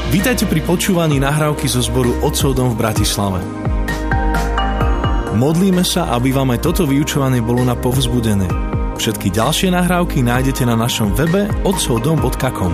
Vítajte pri počúvaní nahrávky zo zboru Otcov dom v Bratislave. Modlíme sa, aby vám aj toto vyučovanie bolo na povzbudenie. Všetky ďalšie nahrávky nájdete na našom webe otcovdom.com.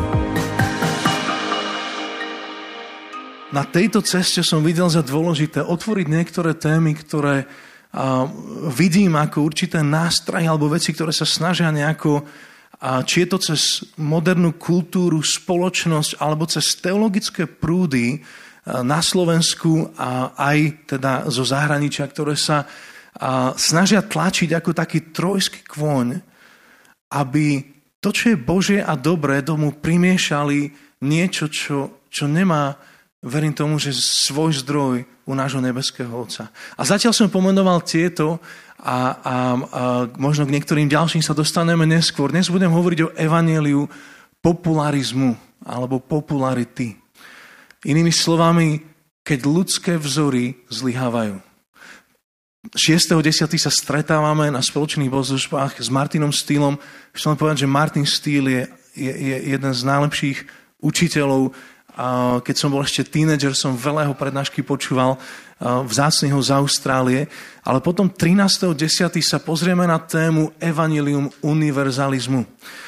Na tejto ceste som videl za dôležité otvoriť niektoré témy, ktoré vidím ako určité nástrahy alebo veci, ktoré sa snažia nejako, či je to cez modernú kultúru, spoločnosť alebo cez teologické prúdy na Slovensku a aj teda zo zahraničia, ktoré sa snažia tlačiť ako taký trojský kôň, aby to, čo je Božie a dobré, tomu primiešali niečo, čo nemá, verím tomu, že svoj zdroj u nášho nebeského Otca. A zatiaľ som pomenoval tieto a možno k niektorým ďalším sa dostaneme neskôr. Dnes budem hovoriť o evanjeliu popularizmu alebo popularity. Inými slovami, keď ľudské vzory zlyhávajú. 6.10. sa stretávame na spoločných bohoslužbách s Martinom Steelom. Chcem povedať, že Martin Steel je jeden z najlepších učiteľov. Keď som bol ešte tínedžer, som veľa jeho prednášky počúval, vzácne ho z Austrálie, ale potom 13.10. sa pozrieme na tému evanjelium univerzalizmu.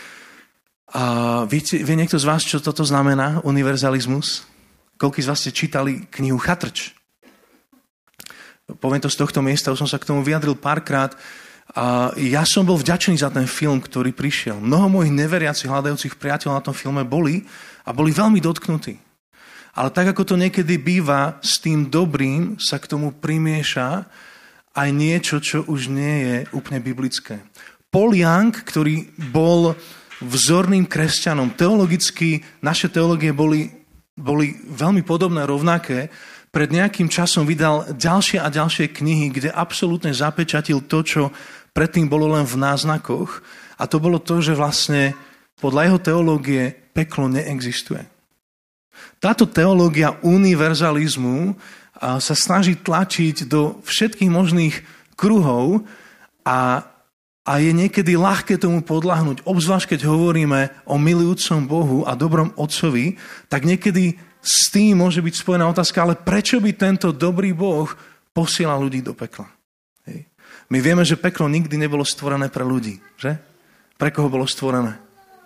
Vie niekto z vás, čo toto znamená, univerzalizmus? Koľký z vás ste čítali knihu Chatrč? Poviem to z tohto miesta, už som sa k tomu vyjadril párkrát. Ja som bol vďačný za ten film, ktorý prišiel. Mnoho mojich neveriacich, hľadajúcich priateľov na tom filme boli veľmi dotknutí. Ale tak, ako to niekedy býva, s tým dobrým sa k tomu primieša aj niečo, čo už nie je úplne biblické. Paul Young, ktorý bol vzorným kresťanom, teologicky, naše teológie boli veľmi podobné, rovnaké, pred nejakým časom vydal ďalšie a ďalšie knihy, kde absolútne zapečatil to, čo predtým bolo len v náznakoch. A to bolo to, že vlastne podľa jeho teológie peklo neexistuje. Táto teológia univerzalizmu sa snaží tlačiť do všetkých možných kruhov a je niekedy ľahké tomu podľahnúť. Obzvlášť, keď hovoríme o milujúcom Bohu a dobrom Otcovi, tak niekedy s tým môže byť spojená otázka, ale prečo by tento dobrý Boh posielal ľudí do pekla? Hej. My vieme, že peklo nikdy nebolo stvorené pre ľudí, že? Pre koho bolo stvorené?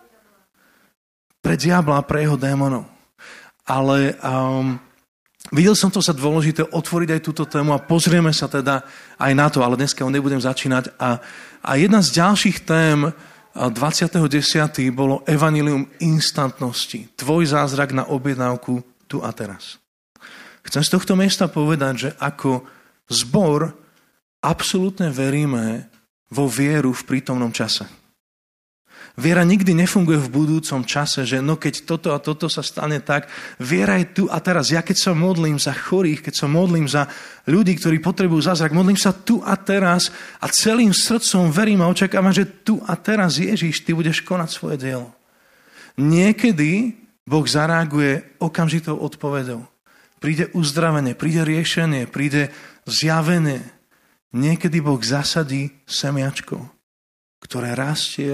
Pre diabla a pre jeho démonov. Ale videl som to za dôležité otvoriť aj túto tému a pozrieme sa teda aj na to, ale dneska ho nebudem začínať. A jedna z ďalších tém 20.10. bolo evanjelium instantnosti. Tvoj zázrak na objednávku tu a teraz. Chcem z tohto miesta povedať, že ako zbor absolútne veríme vo vieru v prítomnom čase. Viera nikdy nefunguje v budúcom čase, že no keď toto a toto sa stane tak, viera je tu a teraz. Ja keď sa modlím za chorých, keď sa modlím za ľudí, ktorí potrebujú zázrak, modlím sa tu a teraz a celým srdcom verím a očakávam, že tu a teraz Ježiš, ty budeš konať svoje dielo. Niekedy Boh zareaguje okamžitou odpoveďou. Príde uzdravenie, príde riešenie, príde zjavenie. Niekedy Boh zasadí semiačko, ktoré rastie.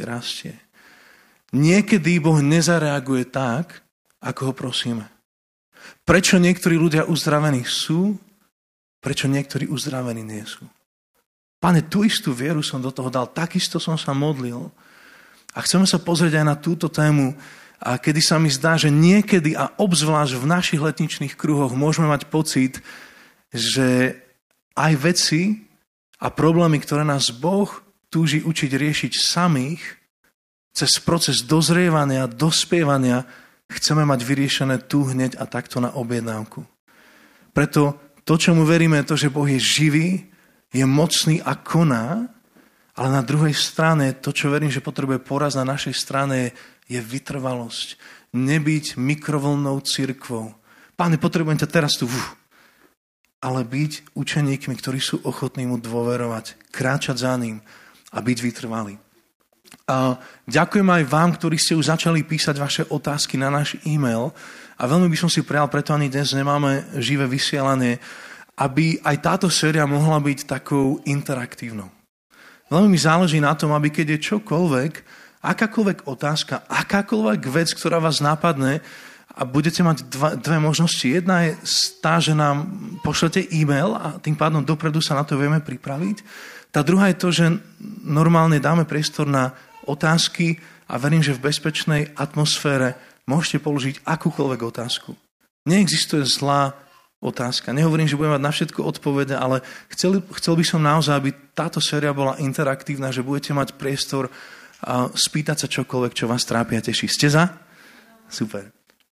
Niekedy Boh nezareaguje tak, ako ho prosíme. Prečo niektorí ľudia uzdravení sú, prečo niektorí uzdravení nie sú. Pane, tú istú vieru som do toho dal, takisto som sa modlil. A chceme sa pozrieť aj na túto tému, a kedy sa mi zdá, že niekedy a obzvlášť v našich letničných kruhoch môžeme mať pocit, že aj veci a problémy, ktoré nás Boh túži učiť riešiť samých, cez proces dozrievania, dospievania, chceme mať vyriešené tu hneď a takto na objednávku. Preto to, čomu veríme, je to, že Boh je živý, je mocný a koná, ale na druhej strane to, čo verím, že potrebuje poraz na našej strane, je vytrvalosť. Nebyť mikrovlnnou cirkvou. Páne, potrebujem ťa teraz tu, ale byť učeníkmi, ktorí sú ochotní mu dôverovať, kráčať za ním a byť vytrvalí. Ďakujem aj vám, ktorí ste už začali písať vaše otázky na náš e-mail a veľmi by som si prijal, preto ani dnes nemáme živé vysielanie, aby aj táto séria mohla byť takou interaktívnou. Veľmi mi záleží na tom, aby keď je čokoľvek, akákoľvek otázka, akákoľvek vec, ktorá vás napadne, a budete mať dve možnosti. Jedna je tá, že nám pošlete e-mail a tým pádom dopredu sa na to vieme pripraviť. Tá druhá je to, že normálne dáme priestor na otázky a verím, že v bezpečnej atmosfére môžete položiť akúkoľvek otázku. Neexistuje zlá otázka. Nehovorím, že budeme mať na všetko odpovede, ale chcel by som naozaj, aby táto séria bola interaktívna, že budete mať priestor a spýtať sa čokoľvek, čo vás trápi a teší. Ste za? Super.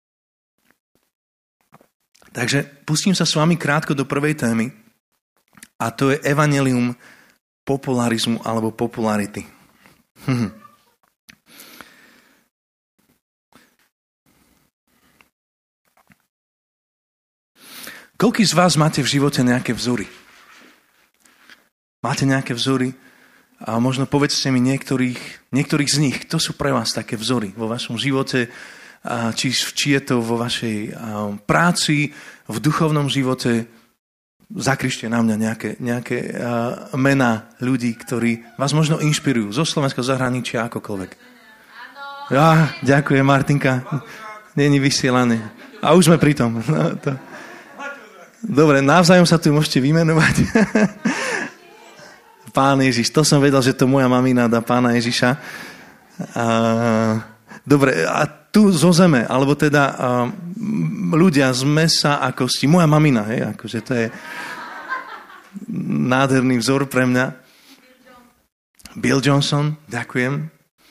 Takže pustím sa s vami krátko do prvej témy a to je evanjelium popularizmu alebo popularity. Koľký z vás máte v živote nejaké vzory? Máte nejaké vzory? A možno povedzte mi niektorých z nich. Kto sú pre vás také vzory vo vašom živote? Či je to vo vašej práci, v duchovnom živote? Zakričte na mňa nejaké mená ľudí, ktorí vás možno inšpirujú. Zo Slovenska, zahraničia, akokoľvek. Ja, ďakujem, Martinka. Není vysielané. A už sme pri tom. No, to... Dobre, navzájom sa tu môžete vymenovať. Pán Ježiš, to som vedel, že to moja mamina dá Pána Ježiša. Dobre, a tu zo zeme, alebo teda ľudia z mesa a kosti. Moja mamina, hej, akože to je nádherný vzor pre mňa. Bill Johnson, ďakujem.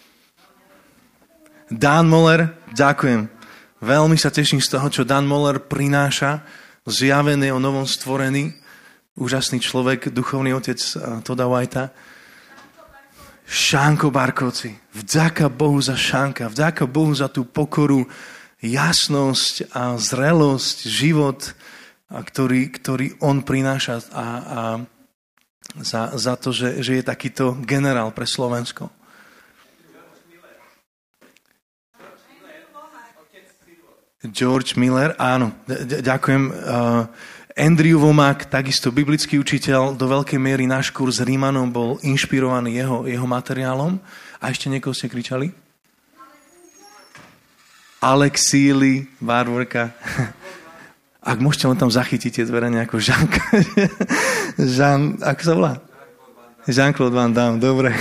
Dan Moller, ďakujem. Veľmi sa teším z toho, čo Dan Moller prináša, zjavený o novom stvorení. Úžasný človek, duchovný otec Toda Whitea. Šánko Barkovci. Vďaka Bohu za Šánka. Vďaka Bohu za tú pokoru, jasnosť a zrelosť, život, ktorý on prináša a za to, že je takýto generál pre Slovensko. George Miller, áno, ďakujem. Andrew Womack, takisto biblický učiteľ, do veľkej miery náš kurz Rímanom bol inšpirovaný jeho materiálom. A ešte niekoho ste kričali? Alex Seeley, Bárvorka. Ak môžete len tam zachytiť tie dvere nejako Žanka. Ako sa volá? Jean-Claude Van Damme, dobre.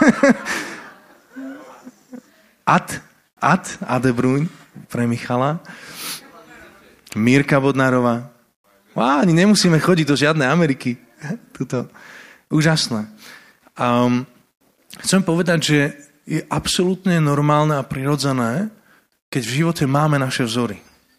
Ade Bruň pre Michala. Mirka Bodnárová. Ani nemusíme chodiť do žiadnej Ameriky. Tuto. Úžasné. Chcem povedať, že je absolútne normálne a prirodzené, keď v živote máme naše vzory.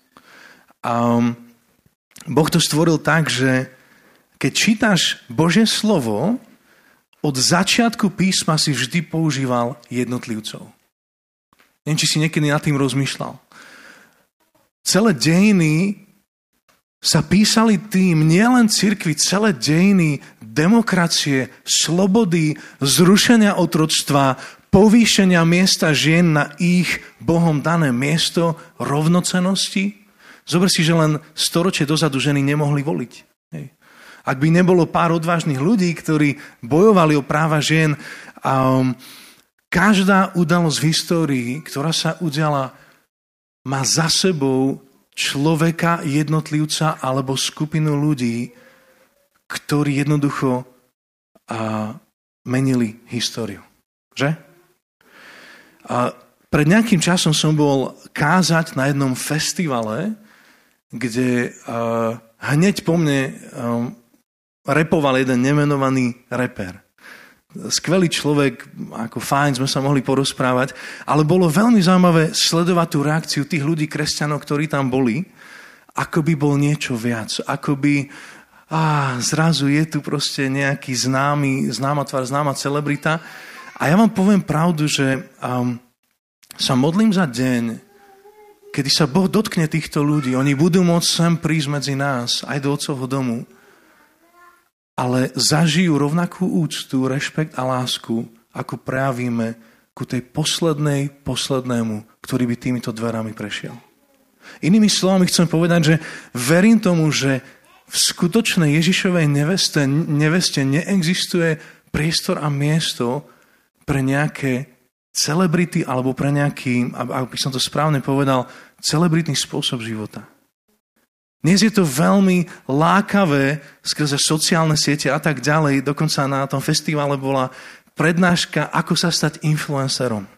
Boh to stvoril tak, že keď čítaš Božie slovo, od začiatku písma si vždy používal jednotlivcov. Neviem, či si niekedy nad tým rozmýšľal. Celé dejiny sa písali tým, nielen cirkvi, celé dejiny demokracie, slobody, zrušenia otroctva, povýšenia miesta žien na ich Bohom dané miesto, rovnocennosti. Zober si, že len storočie dozadu ženy nemohli voliť. Hej. Ak by nebolo pár odvážnych ľudí, ktorí bojovali o práva žien, každá udalosť v histórii, ktorá sa udiala, má za sebou človeka, jednotlivca alebo skupinu ľudí, ktorí jednoducho menili históriu. Že? Pred nejakým časom som bol kázať na jednom festivale, kde hneď po mne repoval jeden nemenovaný reper. Skvelý človek, ako fajn, sme sa mohli porozprávať, ale bolo veľmi zaujímavé sledovať tú reakciu tých ľudí, kresťanov, ktorí tam boli, ako by bol niečo viac, ako by zrazu je tu proste nejaký známa tvár, známa celebrita. A ja vám poviem pravdu, že sa modlím za deň, kedy sa Boh dotkne týchto ľudí. Oni budú môcť sem prísť medzi nás, aj do Otcovho domu, ale zažijú rovnakú úctu, rešpekt a lásku, ako prejavíme ku tej poslednému, ktorý by týmito dverami prešiel. Inými slovami chcem povedať, že verím tomu, že v skutočnej Ježišovej neveste neexistuje priestor a miesto pre nejaké celebrity alebo pre nejaký, aby som to správne povedal, celebritný spôsob života. Dnes je to veľmi lákavé skrze sociálne siete a tak ďalej. Dokonca na tom festivale bola prednáška, ako sa stať influencerom.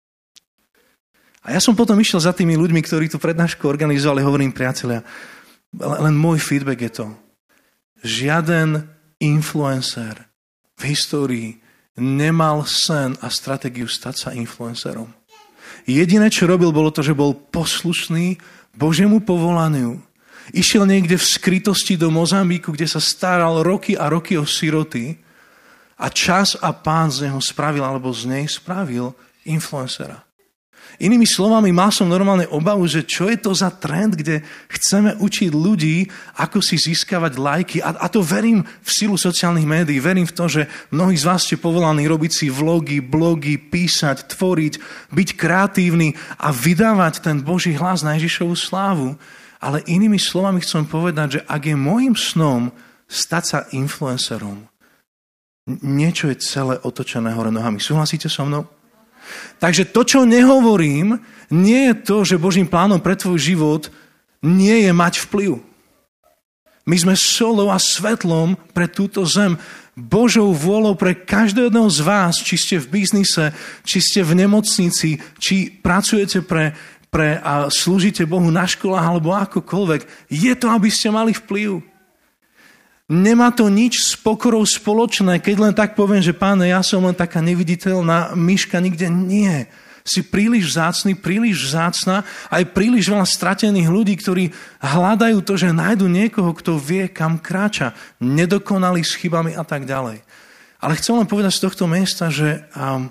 A ja som potom išiel za tými ľuďmi, ktorí tú prednášku organizovali, hovorím, priatelia, len môj feedback je to. Žiaden influencer v histórii nemal sen a stratégiu stať sa influencerom. Jediné, čo robil, bolo to, že bol poslušný Božiemu povolaniu. Išiel niekde v skrytosti do Mozambiku, kde sa staral roky a roky o siroty a čas a Pán z neho spravil, alebo z nej spravil influencera. Inými slovami, mal som normálne obavu, že čo je to za trend, kde chceme učiť ľudí, ako si získavať lajky. A to verím v silu sociálnych médií. Verím v to, že mnohí z vás ste povolaní robiť si vlogy, blogy, písať, tvoriť, byť kreatívny a vydávať ten Boží hlas na Ježišovu slávu. Ale inými slovami chcem povedať, že ak je môjim snom stať sa influencerom, niečo je celé otočené hore nohami. Súhlasíte so mnou? Takže to, čo nehovorím, nie je to, že Božím plánom pre tvoj život nie je mať vplyv. My sme solou a svetlom pre túto zem. Božou vôľou pre každého z vás, či ste v biznise, či ste v nemocnici, či pracujete a slúžite Bohu na školách alebo akokoľvek. Je to, aby ste mali vplyv. Nemá to nič s pokorou spoločné, keď len tak poviem, že Páne, ja som len taká neviditeľná myška, nikde nie. Si príliš vzácny, príliš vzácna, aj príliš veľa stratených ľudí, ktorí hľadajú to, že nájdu niekoho, kto vie, kam kráča, nedokonalý s chybami a tak ďalej. Ale chcem len povedať z tohto miesta, že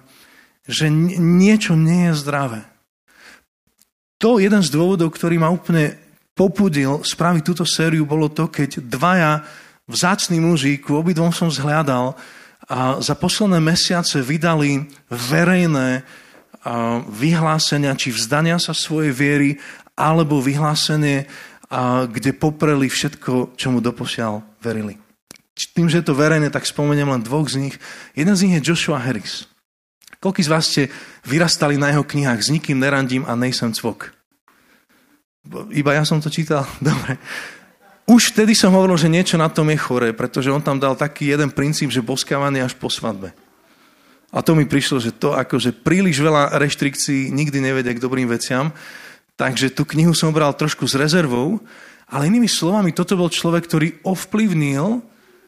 niečo nie je zdravé. To jeden z dôvodov, ktorý ma úplne popudil spraviť túto sériu, bolo to, keď dvaja vzácni muži, ku obidvom som zhľadal, a za posledné mesiace vydali verejné vyhlásenia, či vzdania sa svojej viery, alebo vyhlásenie, kde popreli všetko, čomu doposiaľ verili. Tým, že je to verejné, tak spomeniem len dvoch z nich. Jeden z nich je Joshua Harris. Koľký z vás ste vyrastali na jeho knihách S nikým nerandím a nejsem cvok? Iba ja som to čítal? Dobre. Už vtedy som hovoril, že niečo na tom je choré, pretože on tam dal taký jeden princíp, že boskávanie až po svadbe. A to mi prišlo, že to akože príliš veľa reštrikcií nikdy nevedia k dobrým veciam, takže tú knihu som bral trošku s rezervou, ale inými slovami, toto bol človek, ktorý ovplyvnil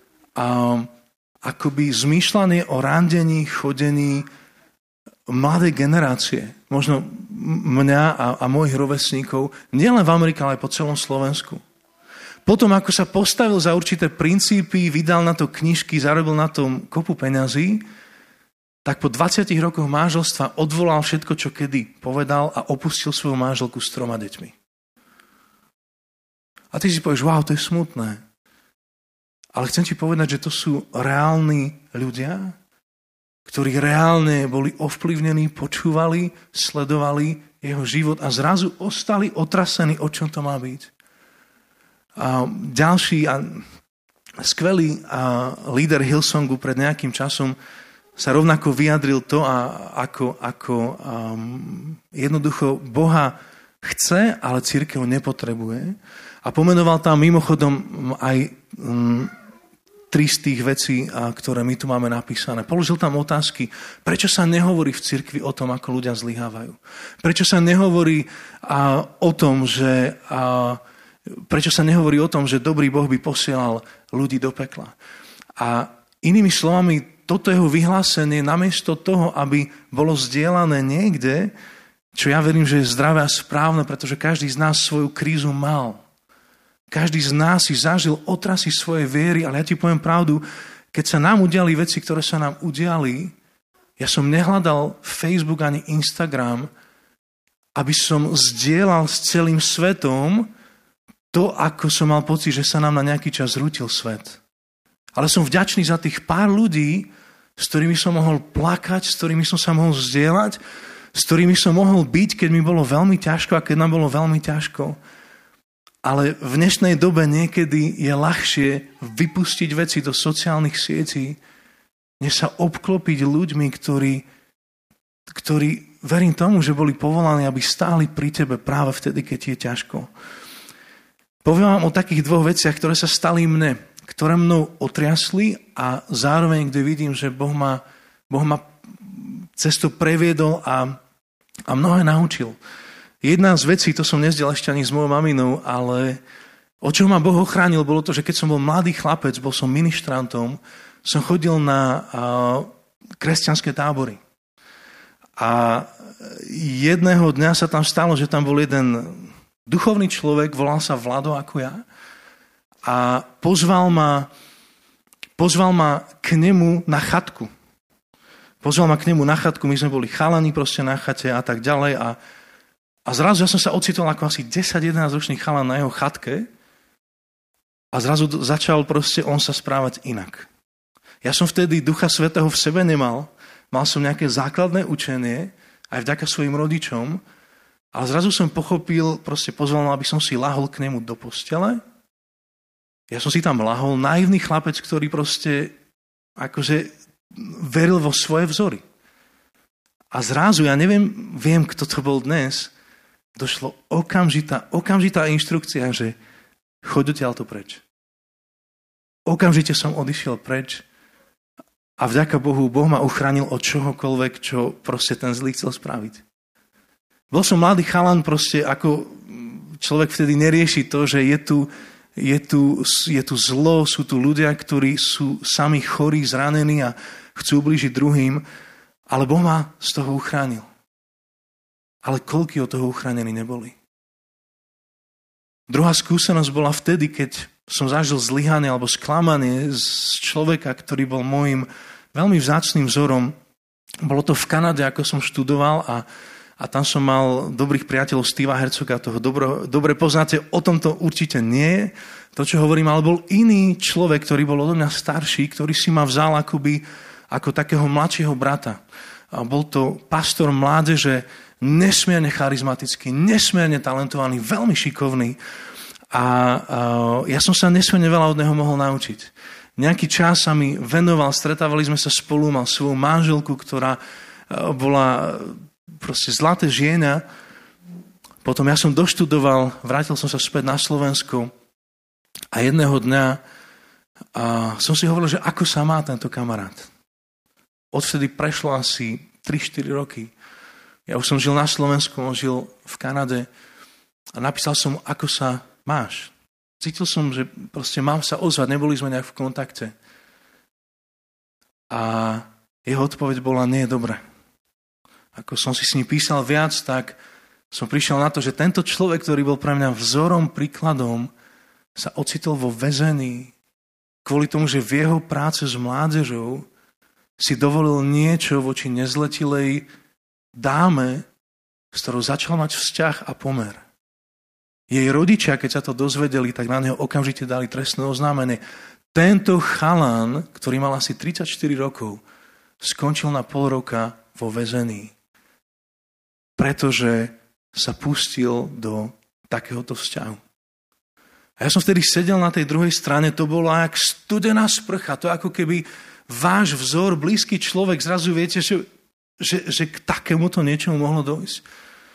akoby zmýšľanie o randení, chodení mladej generácie, možno mňa a mojich rovesníkov, nielen v Amerike, ale aj po celom Slovensku. Potom, ako sa postavil za určité princípy, vydal na to knižky, zarobil na tom kopu peňazí, tak po 20 rokoch manželstva odvolal všetko, čo kedy povedal a opustil svoju manželku s 3 deťmi. A ty si povieš, wow, to je smutné. Ale chcem ti povedať, že to sú reálni ľudia, ktorí reálne boli ovplyvnení, počúvali, sledovali jeho život a zrazu ostali otrasení, o čom to má byť. A ďalší skvelý líder Hillsongu pred nejakým časom sa rovnako vyjadril to, ako jednoducho Boha chce, ale cirkev nepotrebuje. A pomenoval tam mimochodom aj 3 z tých vecí, ktoré my tu máme napísané. Položil tam otázky, prečo sa nehovorí v cirkvi o tom, ako ľudia zlyhávajú. Prečo sa nehovorí o tom, že... Prečo sa nehovorí o tom, že dobrý Boh by posielal ľudí do pekla? A inými slovami, toto jeho vyhlásenie namiesto toho, aby bolo zdieľané niekde, čo ja verím, že je zdravé a správne, pretože každý z nás svoju krízu mal. Každý z nás si zažil otrasy svojej viery, ale ja ti poviem pravdu, keď sa nám udiali veci, ktoré sa nám udiali, ja som nehľadal Facebook ani Instagram, aby som zdieľal s celým svetom to, ako som mal pocit, že sa nám na nejaký čas zrútil svet. Ale som vďačný za tých pár ľudí, s ktorými som mohol plakať, s ktorými som sa mohol zdieľať, s ktorými som mohol byť, keď mi bolo veľmi ťažko a keď nám bolo veľmi ťažko. Ale v dnešnej dobe niekedy je ľahšie vypustiť veci do sociálnych sietí, než sa obklopiť ľuďmi, ktorí ktorí, verím tomu, že boli povolaní, aby stáli pri tebe práve vtedy, keď ti je ťažko. Poviem vám o takých dvoch veciach, ktoré sa stali mne, ktoré mnou otriasli a zároveň, kde vidím, že Boh ma cez to previedol a mnohé naučil. Jedna z vecí, to som nezdiel ešte ani s mojou maminou, ale o čo ma Boh ochránil, bolo to, že keď som bol mladý chlapec, bol som ministrantom, som chodil na kresťanské tábory. A jedného dňa sa tam stalo, že tam bol jeden duchovný človek, volal sa Vlado ako ja, a pozval ma k nemu na chatku. My sme boli chalani proste na chate a tak ďalej a zrazu ja som sa ocitol ako asi 10-11 ročný chalan na jeho chatke a zrazu začal proste on sa správať inak. Ja som vtedy Ducha Svätého v sebe nemal, mal som nejaké základné učenie, aj vďaka svojim rodičom, ale zrazu som pochopil, proste pozval ma, aby som si lahol k nemu do postele. Ja som si tam lahol, naivný chlapec, ktorý proste akože veril vo svoje vzory. A zrazu, ja viem, kto to bol dnes, došlo okamžitá inštrukcia, že choď odtiaľto preč. Okamžite som odišiel preč a vďaka Bohu, Boh ma uchránil od čohokoľvek, čo proste ten zlý chcel spraviť. Bol som mladý chalan, proste ako človek vtedy nerieši to, že je tu zlo, sú tu ľudia, ktorí sú sami chorí, zranení a chcú ublížiť druhým, ale Boh ma z toho uchránil. Ale koľkí od toho uchránení neboli. Druhá skúsenosť bola vtedy, keď som zažil zlyhanie alebo sklamanie z človeka, ktorý bol môjim veľmi vzácnym vzorom. Bolo to v Kanade, ako som študoval a tam som mal dobrých priateľov Steva Herzoga, toho dobre poznáte, o tom to určite nie je, to, čo hovorím, ale bol iný človek, ktorý bol odo mňa starší, ktorý si ma vzal ako takého mladšieho brata. A bol to pastor mládeže, nesmierne charizmatický, nesmierne talentovaný, veľmi šikovný a ja som sa nesmierne veľa od neho mohol naučiť. Nejaký čas sa mi venoval, stretávali sme sa spolu, mal svoju manželku, ktorá bola proste zlaté žena. Potom ja som doštudoval, vrátil som sa späť na Slovensko a jedného dňa som si hovoril, že ako sa má tento kamarát. Odvtedy prešlo asi 3-4 roky. Ja už som žil na Slovensku, on žil v Kanade a napísal som, ako sa máš. Cítil som, že proste mám sa ozvať, neboli sme nejak v kontakte. A jeho odpoveď bola, nie je dobré. Ako som si s ním písal viac, tak som prišiel na to, že tento človek, ktorý bol pre mňa vzorom, príkladom, sa ocitol vo väzení kvôli tomu, že v jeho práce s mládežou si dovolil niečo voči nezletilej dáme, s ktorou začal mať vzťah a pomer. Jej rodičia, keď sa to dozvedeli, tak na neho okamžite dali trestné oznámenie. Tento chalan, ktorý mal asi 34 rokov, skončil na pol roka vo väzení, pretože sa pustil do takéhoto vzťahu. A ja som vtedy sedel na tej druhej strane, to bola jak studená sprcha, to ako keby váš vzor, blízky človek, zrazu viete, že k takémuto niečomu mohlo dojsť.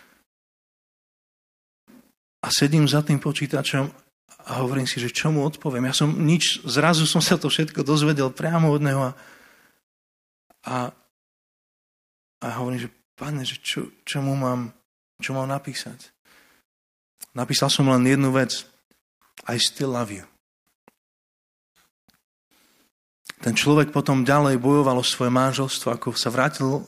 A sedím za tým počítačom a hovorím si, že čo mu odpoviem. Zrazu som sa to všetko dozvedel priamo od neho a hovorím, že Pane, že čo mám napísať. Napísal som len jednu vec. I still love you. Ten človek potom ďalej bojoval o svoje manželstvo, ako sa vrátil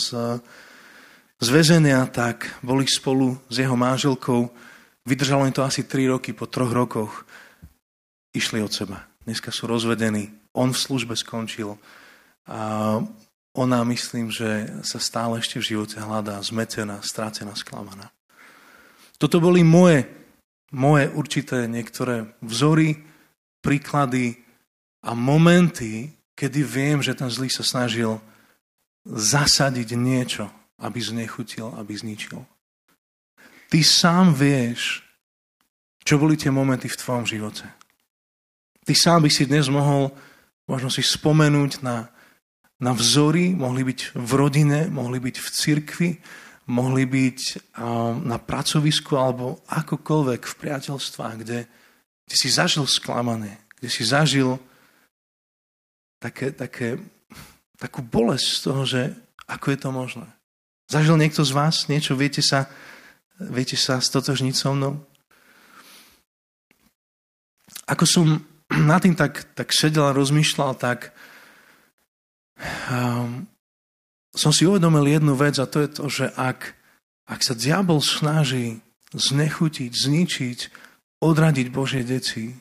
z väzenia, tak boli spolu s jeho manželkou. Vydržalo im to asi 3 roky, po 3 rokoch išli od seba. Dneska sú rozvedení. On v službe skončil. A ona, myslím, že sa stále ešte v živote hľadá, zmetená, strácená, sklamaná. Toto boli moje určité niektoré vzory, príklady a momenty, kedy viem, že ten zlý sa snažil zasadiť niečo, aby znechutil, aby zničil. Ty sám vieš, čo boli tie momenty v tvojom živote. Ty sám by si dnes mohol možno si spomenúť na na vzory, mohli byť v rodine, mohli byť v cirkvi, mohli byť na pracovisku alebo akokoľvek v priateľstvách, kde si zažil sklamanie, kde si zažil takú bolesť z toho, že ako je to možné. Zažil niekto z vás niečo? Viete sa stotožniť so mnou? Ako som nad tým tak sedel a rozmýšľal, tak som si uvedomil jednu vec, a to je to, že ak sa diabol snaží znechutiť, zničiť, odradiť Božie deti,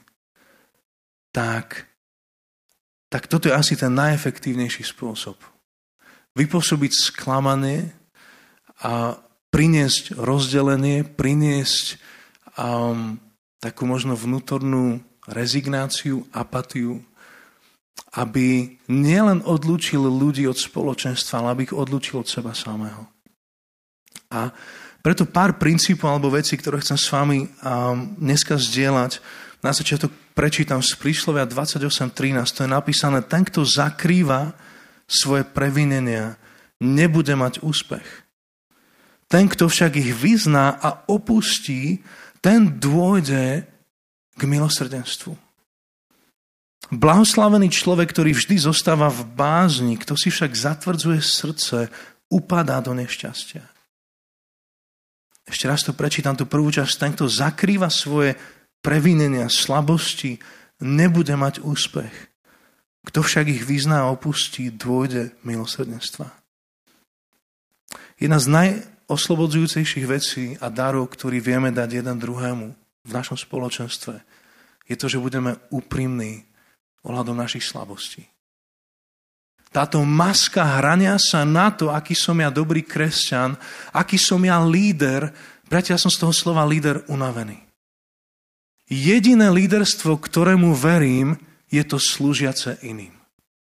tak toto je asi ten najefektívnejší spôsob. Vypôsobiť sklamanie a priniesť rozdelenie, priniesť takú možno vnútornú rezignáciu, apatiu, aby nielen odlúčil ľudí od spoločenstva, ale aby ich odlúčil od seba samého. A preto pár princípov alebo vecí, ktoré chcem s vami dneska zdieľať. Na začiatok prečítam z Príslovia 28.13. To je napísané: ten, kto zakrýva svoje previnenia, nebude mať úspech. Ten, kto však ich vyzná a opustí, ten dôjde k milosrdenstvu. Blahoslavený človek, ktorý vždy zostáva v bázni, kto si však zatvrdzuje srdce, upadá do nešťastia. Ešte raz to prečítam, tú prvú časť. Ten, kto zakrýva svoje previnenia, slabosti, nebude mať úspech. Kto však ich vyzná a opustí, dôjde milosrdenstva. Jedna z najoslobodzujúcejších vecí a darov, ktorý vieme dať jeden druhému v našom spoločenstve, je to, že budeme úprimní ohľadom našich slabostí. Táto maska hrania sa na to, aký som ja dobrý kresťan, aký som ja líder, bratia, ja som z toho slova líder unavený. Jediné líderstvo, ktorému verím, je to slúžiace iným.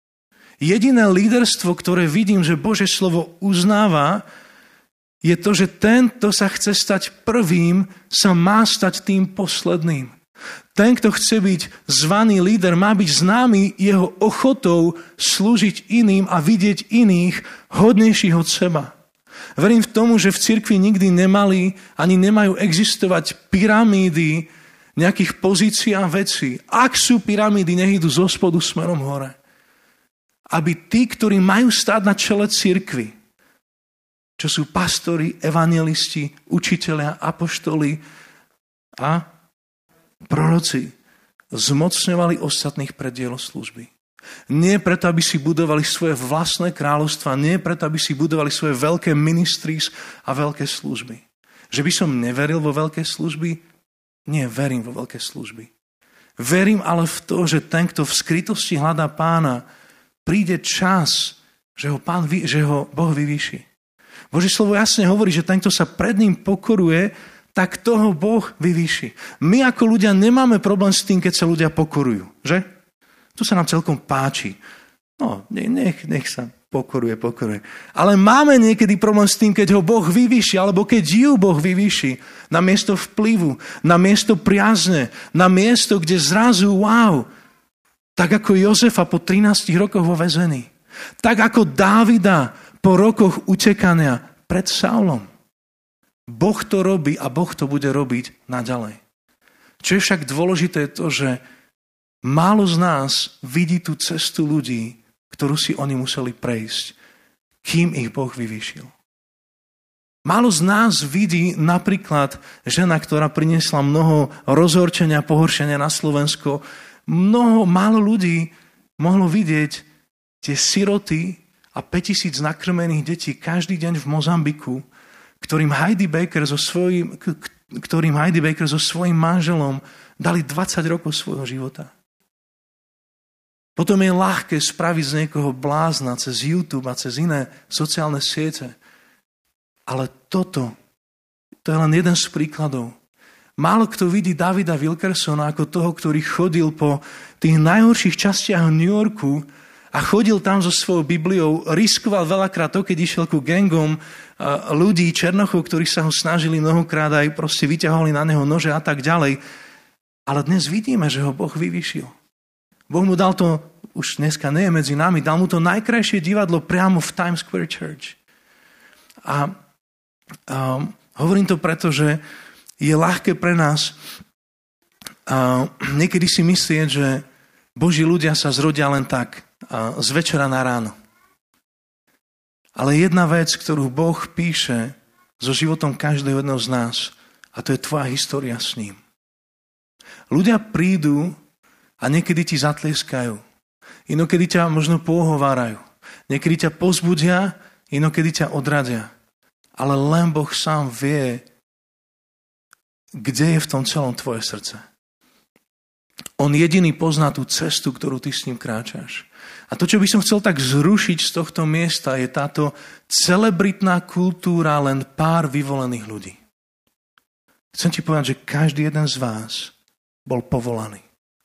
Jediné líderstvo, ktoré vidím, že Božie slovo uznáva, je to, že ten, kto sa chce stať prvým, sa má stať tým posledným. Ten, kto chce byť zvaný líder, má byť známy jeho ochotou slúžiť iným a vidieť iných hodnejších od seba. Verím v tomu, že v cirkvi nikdy nemali ani nemajú existovať pyramídy nejakých pozícií a vecí. Ak sú pyramídy, nech idú zo spodu smerom hore. Aby tí, ktorí majú stáť na čele cirkvi, čo sú pastori, evangelisti, učitelia, apoštoli a proroci, zmocňovali ostatných pre dielo služby. Nie preto, aby si budovali svoje vlastné kráľovstva, nie preto, aby si budovali svoje veľké ministries a veľké služby. Že by som neveril vo veľké služby? Nie, verím vo veľké služby. Verím ale v to, že ten, kto v skrytosti hľadá Pána, príde čas, že ho Boh vyvýši. Božie slovo jasne hovorí, že ten, kto sa pred ním pokoruje, tak toho Boh vyvýši. My ako ľudia nemáme problém s tým, keď sa ľudia pokorujú, že? Tu sa nám celkom páči. No, nech sa pokoruje. Ale máme niekedy problém s tým, keď ho Boh vyvýši, alebo keď ju Boh vyvýši na miesto vplyvu, na miesto priazne, na miesto, kde zrazu, wow, tak ako Jozefa po 13 rokoch vo väzení, tak ako Dávida po rokoch utekania pred Saulom. Boh to robí a Boh to bude robiť naďalej. Čo je však dôležité je to, že málo z nás vidí tú cestu ľudí, ktorú si oni museli prejsť, kým ich Boh vyvýšil. Málo z nás vidí napríklad žena, ktorá priniesla mnoho rozhorčenia, pohoršenia na Slovensko. Málo ľudí mohlo vidieť tie siroty a 5000 nakrmených detí každý deň v Mozambiku, ktorým Heidi Baker so svojím manželom dali 20 rokov svojho života. Potom je ľahké spraviť z niekoho blázna cez YouTube a cez iné sociálne siete. Ale to je len jeden z príkladov. Málo kto vidí Davida Wilkersona ako toho, ktorý chodil po tých najhorších častiach New Yorku a chodil tam so svojou Bibliou, riskoval veľakrát to, keď išiel ku gangom ľudí, černochov, ktorí sa ho snažili mnohokrát aj proste vyťahovali na neho nože a tak ďalej. Ale dnes vidíme, že ho Boh vyvýšil. Boh mu dal to, už dneska nie je medzi nami, dal mu to najkrajšie divadlo priamo v Times Square Church. A hovorím to preto, že je ľahké pre nás niekedy si myslieť, že Boží ľudia sa zrodia len tak z večera na ráno. Ale jedna vec, ktorú Boh píše so životom každého jedného z nás, a to je tvoja história s ním. Ľudia prídu a niekedy ti zatlieskajú. Inokedy ťa možno pohovárajú. Niekedy ťa povzbudia, inokedy ťa odradia. Ale len Boh sám vie, kde je v tom celom tvoje srdce. On jediný pozná tú cestu, ktorú ty s ním kráčaš. A to, čo by som chcel tak zrušiť z tohto miesta, je táto celebritná kultúra len pár vyvolených ľudí. Chcem ti povedať, že každý jeden z vás bol povolaný.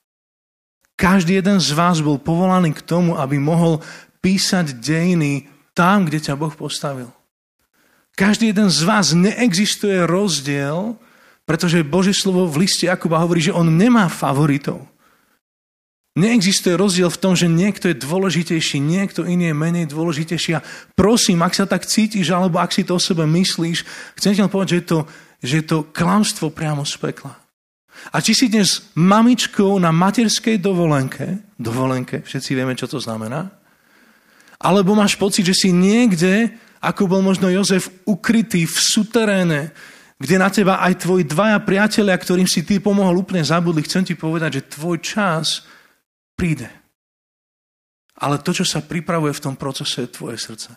Každý jeden z vás bol povolaný k tomu, aby mohol písať dejiny tam, kde ťa Boh postavil. Každý jeden z vás, neexistuje rozdiel, pretože Božie slovo v liste Jakuba hovorí, že on nemá favoritov. Neexistuje rozdiel v tom, že niekto je dôležitejší, niekto iný je menej dôležitejší. A prosím, ak sa tak cítiš, alebo ak si to o sebe myslíš, chcem ti len povedať, že je to klamstvo priamo z pekla. A či si dnes mamičkou na materskej dovolenke, všetci vieme, čo to znamená, alebo máš pocit, že si niekde, ako bol možno Jozef, ukrytý v suteréne, kde na teba aj tvoji dvaja priatelia, ktorým si ty pomohol, úplne zabudli, chcem ti povedať, že tvoj čas príde. Ale to, čo sa pripravuje v tom procese, je tvoje srdce.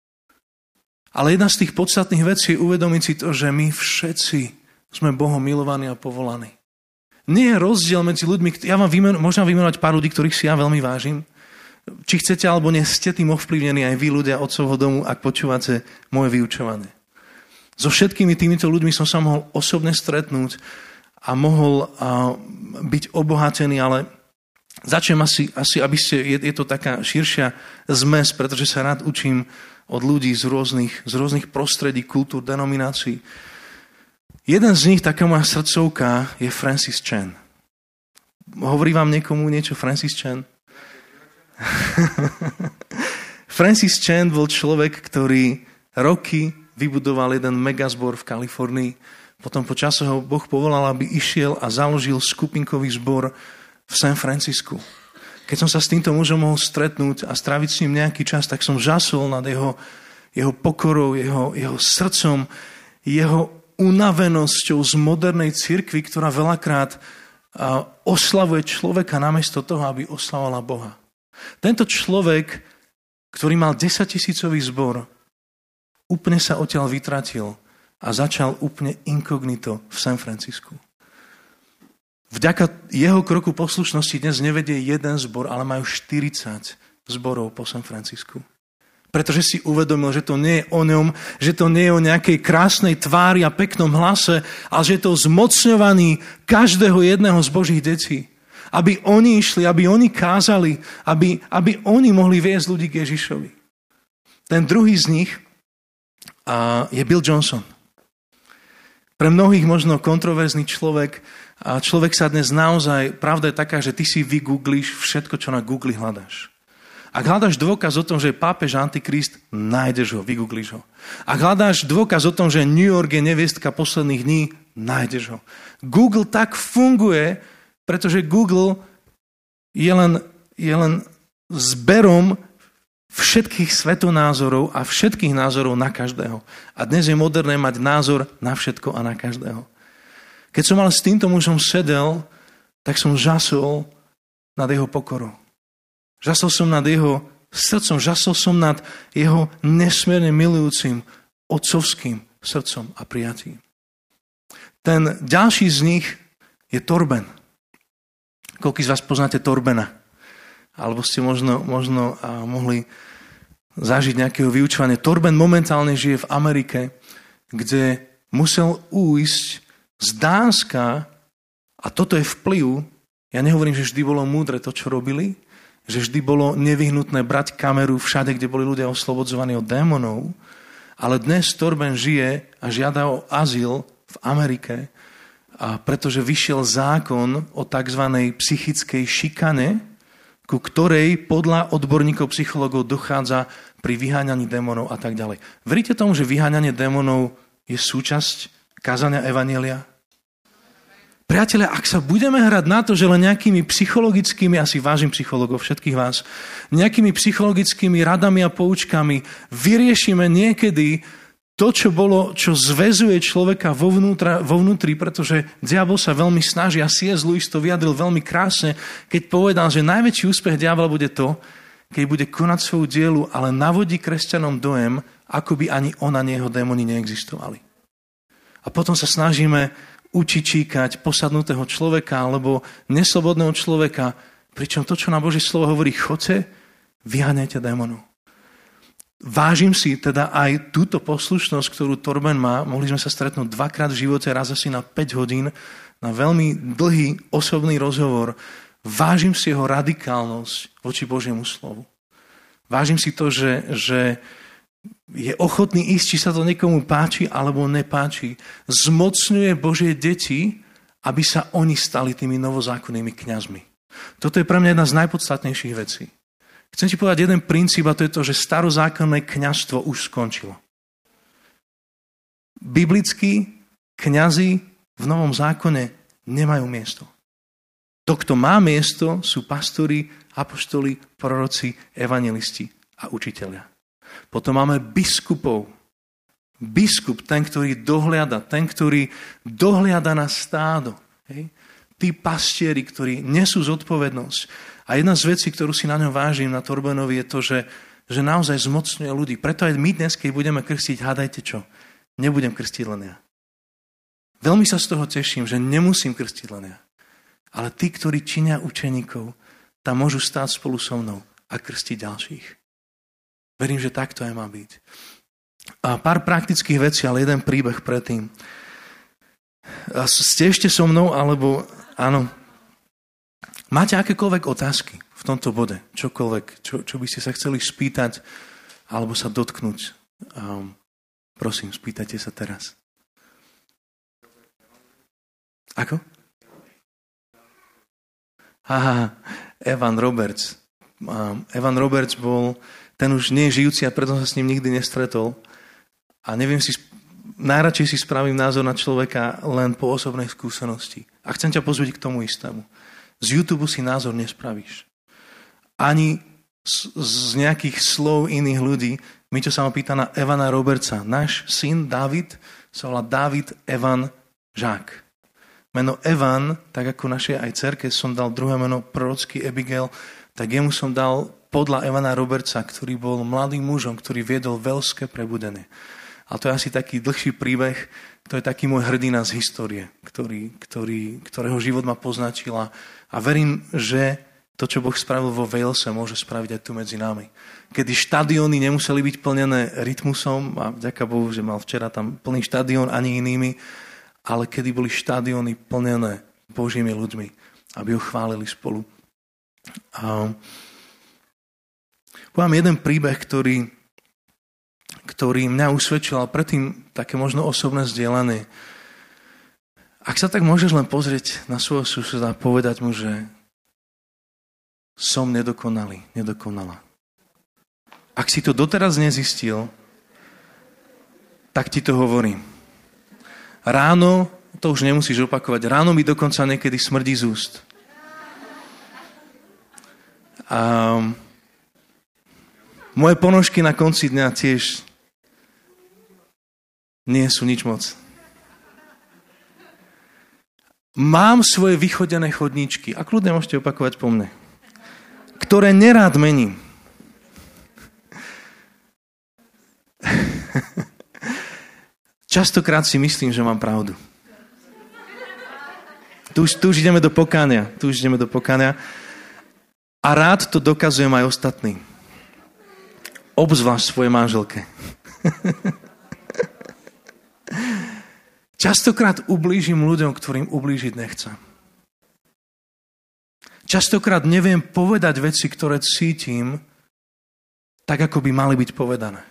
Ale jedna z tých podstatných vecí je uvedomiť si to, že my všetci sme Bohom milovaní a povolaní. Nie je rozdiel medzi ľuďmi, ja vám môžem vymenovať pár ľudí, ktorých si ja veľmi vážim. Či chcete, alebo nie, ste tým ovplyvnení aj vy, ľudia otcovho domu, ak počúvate moje vyučovanie. So všetkými týmito ľuďmi som sa mohol osobne stretnúť a mohol byť obohatený, ale začnem asi aby ste, je to taká širšia zmes, pretože sa rád učím od ľudí z rôznych prostredí, kultúr, denominácií. Jeden z nich, taká moja srdcovka, je Francis Chan. Hovorí vám niekomu niečo Francis Chan? Francis Chan bol človek, ktorý roky vybudoval jeden megazbor v Kalifornii. Potom po čase ho Boh povolal, aby išiel a založil skupinkový zbor v San Francisku. Keď som sa s týmto mužom mohol stretnúť a stráviť s ním nejaký čas, tak som žasol nad jeho pokorou, jeho srdcom, jeho unavenosťou z modernej cirkvi, ktorá veľakrát oslavuje človeka namiesto toho, aby oslavovala Boha. Tento človek, ktorý mal 10-tisícový zbor, úplne sa odtiaľ vytratil a začal úplne inkognito v San Francisku. Vďaka jeho kroku poslušnosti dnes nevedie jeden zbor, ale majú 40 zborov po San Francisku. Pretože si uvedomil, že to nie je o ňom, že to nie je o nejakej krásnej tvári a peknom hlase, ale že je to zmocňovaný každého jedného z Božích detí. Aby oni išli, aby oni kázali, aby oni mohli viesť ľudí k Ježišovi. Ten druhý z nich je Bill Johnson. Pre mnohých možno kontroverzný človek. A človek sa dnes naozaj, pravda je taká, že ty si vygooglíš všetko, čo na Google hľadáš. Ak hľadáš dôkaz o tom, že je pápež Antikrist, nájdeš ho, vygooglíš ho. Ak hľadáš dôkaz o tom, že New York je neviestka posledných dní, nájdeš ho. Google tak funguje, pretože Google je len zberom všetkých svetonázorov a všetkých názorov na každého. A dnes je moderné mať názor na všetko a na každého. Keď som ale s týmto mužom sedel, tak som žasol nad jeho pokorou. Žasol som nad jeho srdcom, žasol som nad jeho nesmierne milujúcim otcovským srdcom a prijatím. Ten ďalší z nich je Torben. Koľký z vás poznáte Torbena? Alebo ste možno mohli zažiť nejakého vyučovania. Torben momentálne žije v Amerike, kde musel újsť z Dánska, a toto je vplyv, ja nehovorím, že vždy bolo múdre to, čo robili, že vždy bolo nevyhnutné brať kameru všade, kde boli ľudia oslobodzovaní od démonov, ale dnes Torben žije a žiada o azyl v Amerike, a pretože vyšiel zákon o tzv. Psychickej šikane, ku ktorej podľa odborníkov psychológov dochádza pri vyháňaní démonov a tak ďalej. Veríte tomu, že vyháňanie démonov je súčasť kázania evanjelia? Priatelia, ak sa budeme hrať na to, že len nejakými psychologickými, asi vážim psychológov, všetkých vás, nejakými psychologickými radami a poučkami vyriešime niekedy to, čo zväzuje človeka vo vnútri, pretože diabol sa veľmi snaží a C.S. Lewis to vyjadril veľmi krásne, keď povedal, že najväčší úspech diabla bude to, keď bude konať svoju dielu, ale navodí kresťanom dojem, ako by ani on ani jeho démoni neexistovali. A potom sa snažíme učičíkať posadnutého človeka alebo neslobodného človeka, pričom to, čo na Božie slovo hovorí, chodte, vyháňajte démonov. Vážim si teda aj túto poslušnosť, ktorú Torben má. Mohli sme sa stretnúť 2-krát v živote, raz asi na 5 hodín, na veľmi dlhý osobný rozhovor. Vážim si jeho radikálnosť voči Božiemu slovu. Vážim si to, že je ochotný ísť, či sa to niekomu páči alebo nepáči. Zmocňuje Božie deti, aby sa oni stali tými novozákonnými kňazmi. Toto je pre mňa jedna z najpodstatnejších vecí. Chcem ti povedať jeden princíp, a to je to, že starozákonné kňazstvo už skončilo. Biblickí kňazi v Novom zákone nemajú miesto. To, kto má miesto, sú pastori, apoštoli, proroci, evanjelisti a učitelia. Potom máme biskupov. Biskup, ten, ktorý dohliada na stádo. Hej? Tí pastieri, ktorí nesú zodpovednosť. A jedna z vecí, ktorú si na ňom vážim, na Torbenovi, je to, že naozaj zmocňuje ľudí. Preto aj my dnes, keď budeme krstiť, hádajte čo? Nebudem krstiť len ja. Veľmi sa z toho teším, že nemusím krstiť len ja. Ale tí, ktorí činia učeníkov, tam môžu stáť spolu so mnou a krstiť ďalších. Verím, že takto aj má byť. A pár praktických vecí, ale jeden príbeh predtým. Ste ešte so mnou, alebo áno. Máte akékoľvek otázky v tomto bode? Čokoľvek, čo by ste sa chceli spýtať alebo sa dotknúť? Prosím, spýtajte sa teraz. Ako? Evan Roberts. Evan Roberts bol, ten už nie je žijúci a preto sa s ním nikdy nestretol. A najradšej si spravím názor na človeka len po osobnej skúsenosti. A chcem ťa pozvať k tomu istému. Z YouTube si názor nespravíš. Ani z nejakých slov iných ľudí. Miťo sa ma pýta na Evana Robertsa. Náš syn David sa volá David Evan Žák. Meno Evan, tak ako našej aj cerke som dal druhé meno prorocký Abigail, tak jemu som dal podľa Evana Robertsa, ktorý bol mladým mužom, ktorý viedol veľské prebudenie. A to je asi taký dlhší príbeh, to je taký môj hrdina z histórie, ktorého život ma poznačila. A verím, že to, čo Boh spravil vo Walese, môže spraviť aj tu medzi nami. Kedy štadióny nemuseli byť plnené Rytmusom, a vďaka Bohu, že mal včera tam plný štadión, ani inými, ale kedy boli štadióny plnené Božími ľuďmi, aby ho chválili spolu. A poviem jeden príbeh, ktorý mňa usvedčil, ale predtým také možno osobné zdieľanie. Ak sa tak môžeš len pozrieť na svojho suseda a povedať mu, že som nedokonalá. Ak si to doteraz nezistil, tak ti to hovorím. Ráno, to už nemusíš opakovať, ráno mi dokonca niekedy smrdí z úst. A moje ponožky na konci dňa tiež nie sú nič moc. Mám svoje vychodené chodníčky, a kľudne môžete opakovať po mne, ktoré nerád mením. Častokrát si myslím, že mám pravdu. Tu už ideme do pokánia. A rád to dokazujem aj ostatným. Obzvlášť svojej manželke. Častokrát ublížim ľuďom, ktorým ublížiť nechcem. Častokrát neviem povedať veci, ktoré cítim, tak, ako by mali byť povedané.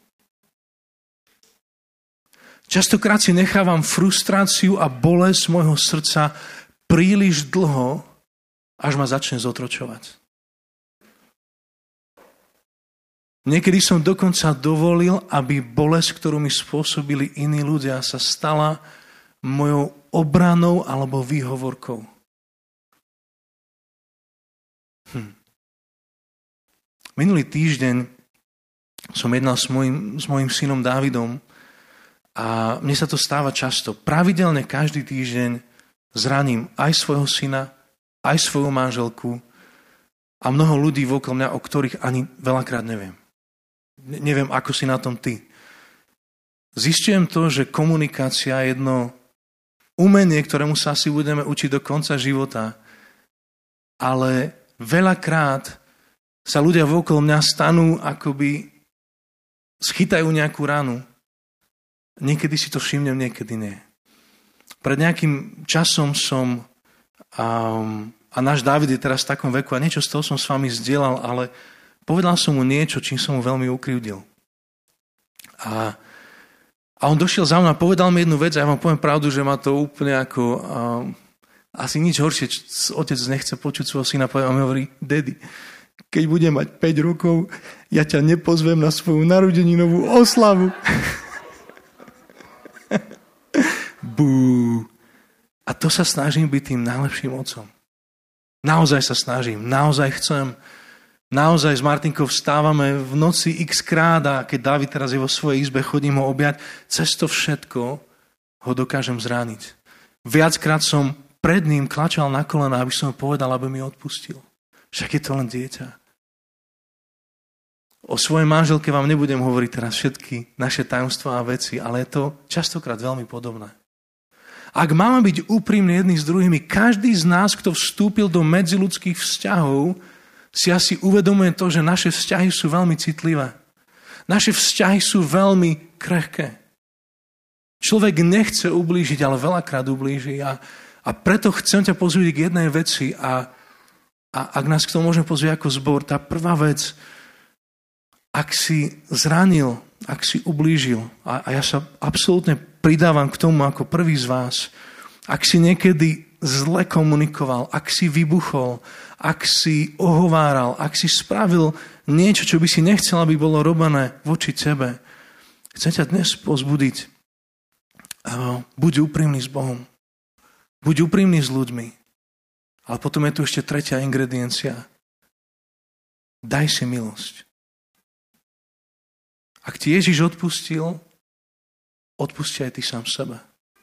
Častokrát si nechávam frustráciu a bolesť môjho srdca príliš dlho, až ma začne zotročovať. Niekedy som dokonca dovolil, aby bolesť, ktorú mi spôsobili iní ľudia, sa stala mojou obranou alebo výhovorkou. Minulý týždeň som jednal s mojím synom Dávidom a mne sa to stáva často. Pravidelne každý týždeň zraním aj svojho syna, aj svoju manželku a mnoho ľudí okolo mňa, o ktorých ani veľakrát neviem. Neviem, ako si na tom ty. Zistujem to, že komunikácia je jedno umenie, ktorému sa asi budeme učiť do konca života, ale veľakrát sa ľudia okolo mňa stanú, akoby schytajú nejakú ranu. Niekedy si to všimnem, niekedy nie. Pred nejakým časom som a náš Dávid je teraz v takom veku a niečo z toho som s vami zdieľal, ale povedal som mu niečo, čím som mu veľmi ukrivdil. A on došiel za mnou a povedal mi jednu vec a ja vám poviem pravdu, že ma to úplne ako asi nič horšie, otec nechce počuť svojho syna, a mi hovorí, Daddy, keď budem mať 5 rokov, ja ťa nepozvem na svoju narodeninovú oslavu. Bú. A to sa snažím byť tým najlepším otcom. Naozaj sa snažím, naozaj chcem. Naozaj s Martinkou vstávame v noci x krát a keď Dávid teraz je vo svojej izbe, chodím ho objať, cez to všetko ho dokážem zraniť. Viackrát som pred ním klačal na kolena, aby som ho povedal, aby mi odpustil. Však je to len dieťa. O svojej manželke vám nebudem hovoriť teraz všetky naše tajomstvá a veci, ale je to častokrát veľmi podobné. Ak máme byť úprimní jedni s druhými, každý z nás, kto vstúpil do medziľudských vzťahov, si asi uvedomuje to, že naše vzťahy sú veľmi citlivé. Naše vzťahy sú veľmi krehké. Človek nechce ublížiť, ale veľakrát ublíži. A preto chcem ťa pozvať k jednej veci a ak nás k tomu môžeme pozvať ako zbor, tá prvá vec, ak si zranil, ak si ublížil, a ja sa absolútne pridávam k tomu ako prvý z vás, ak si niekedy zle komunikoval, ak si vybuchol, ak si ohováral, ak si spravil niečo, čo by si nechcel, aby bolo robené voči tebe, chcem ťa dnes pozbudiť. Buď úprimný s Bohom. Buď úprimný s ľuďmi. Ale potom je tu ešte tretia ingrediencia. Daj si milosť. Ak ti Ježiš odpustil, odpusti aj ty sám sebe.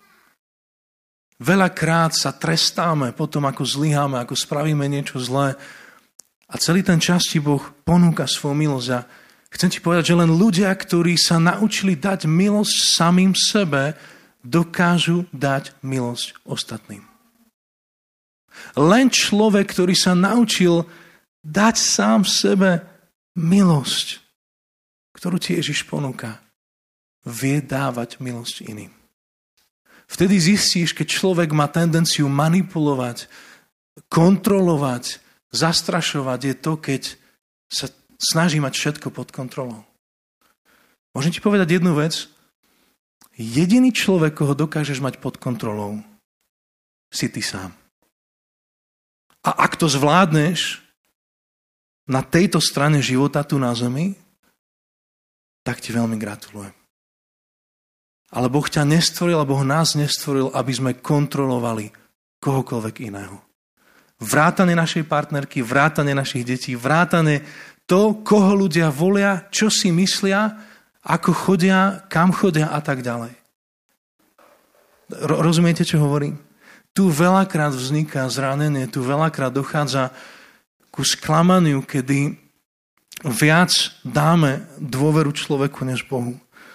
Veľakrát sa trestáme potom, ako zlyháme, ako spravíme niečo zlé. A celý ten čas ti Boh ponúka svoju milosť. A chcem ti povedať, že len ľudia, ktorí sa naučili dať milosť samým sebe, dokážu dať milosť ostatným. Len človek, ktorý sa naučil dať sám sebe milosť, ktorú ti Ježiš ponúka, vie dávať milosť iným. Vtedy zistíš, keď človek má tendenciu manipulovať, kontrolovať, zastrašovať, je to, keď sa snaží mať všetko pod kontrolou. Môžem ti povedať jednu vec? Jediný človek, koho dokážeš mať pod kontrolou, si ty sám. A ak to zvládneš na tejto strane života tu na zemi, tak ti veľmi gratulujem. Ale Boh ťa nestvoril, a Boh nás nestvoril, aby sme kontrolovali kohokoľvek iného. Vrátane našej partnerky, vrátane našich detí, vrátane to, koho ľudia volia, čo si myslia, ako chodia, kam chodia a tak ďalej. Rozumiete, čo hovorím? Tu veľakrát vzniká zranenie, tu veľakrát dochádza ku sklamaniu, kedy viac dáme dôveru človeku než Bohu.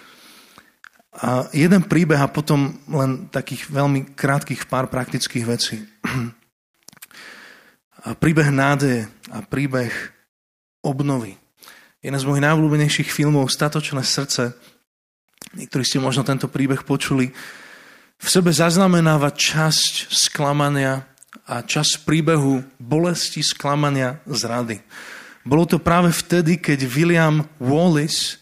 A jeden príbeh a potom len takých veľmi krátkych pár praktických vecí. A príbeh nádeje a príbeh obnovy. Jeden z mojich najobľúbenejších filmov Statočné srdce, niektorí ste možno tento príbeh počuli, v sebe zaznamenáva časť sklamania a časť príbehu bolesti, sklamania, zrady. Bolo to práve vtedy, keď William Wallace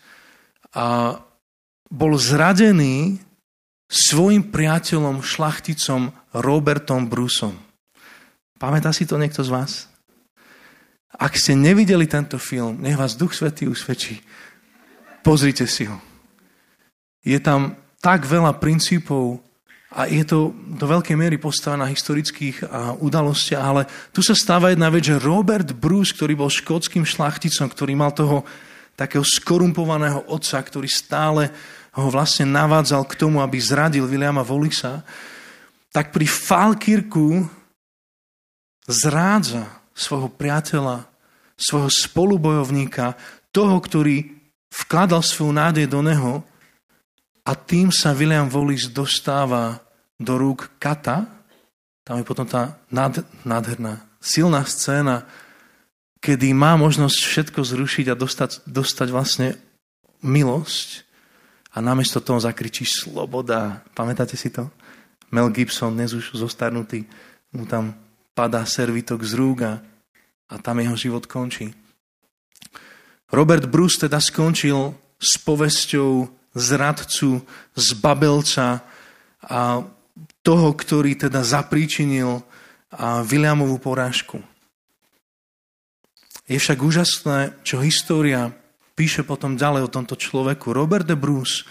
bol zradený svojim priateľom, šlachticom Robertom Bruceom. Pamätá si to niekto z vás? Ak ste nevideli tento film, nech vás Duch Svätý usvedčí. Pozrite si ho. Je tam tak veľa princípov a je to do veľkej miery postavené na historických udalostiach, ale tu sa stáva jedna vec, že Robert Bruce, ktorý bol škótskym šlachticom, ktorý mal toho takého skorumpovaného otca, ktorý stále ho vlastne navádzal k tomu, aby zradil Williama Wallisa, tak pri Falkirku zrádza svojho priateľa, svojho spolubojovníka, toho, ktorý vkladal svoju nádej do neho, a tým sa William Wallace dostáva do rúk Kata. Tam je potom tá nádherná, silná scéna, kedy má možnosť všetko zrušiť a dostať vlastne milosť a namiesto toho zakričí sloboda. Pamätáte si to? Mel Gibson, dnes už zostarnutý, mu tam padá servitok z rúk a tam jeho život končí. Robert Bruce teda skončil s povesťou zradcu, zbabelca a toho, ktorý teda zapríčinil Williamovú porážku. Je však úžasné, čo história píše potom ďalej o tomto človeku. Robert de Bruce